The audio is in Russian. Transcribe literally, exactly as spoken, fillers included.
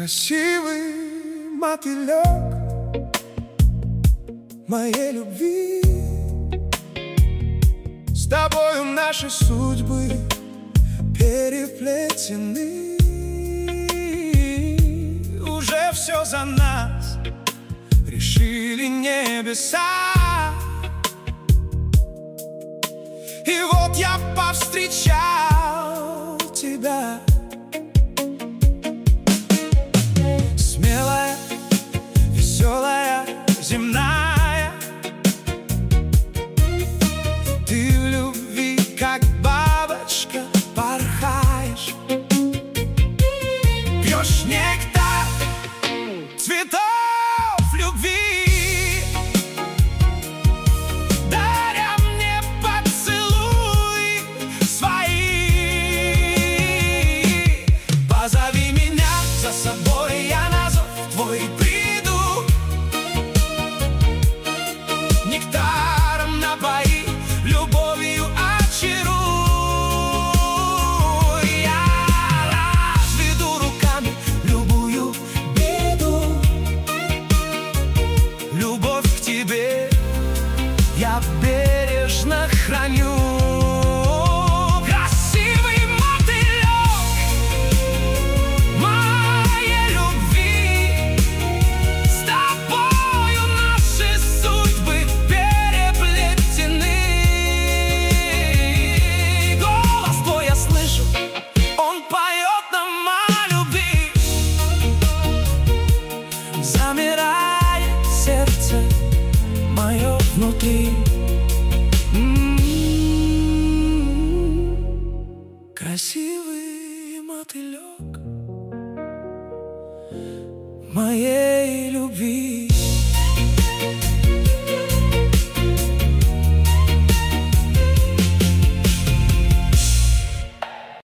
Красивый мотылек моей любви, с тобою наши судьбы переплетены. Уже все за нас решили небеса, и вот я повстречал тебя. Смелая, веселая, земная, ты в любви, как бабочка, порхаешь. Пьешь нектар цветов любви, даря мне поцелуи свои. Позови меня за собой, я на зов твой приду. Нектаром напои, любовью очаруй. Я разведу руками любую беду. Любовь к тебе я бережно храню. Красивый мотылек моей любви, с тобою наши судьбы переплетены. Голос твой я слышу, он поет нам о любви. Замирает сердце мое внутри. М-м-м. Красивый мотылек моей любви.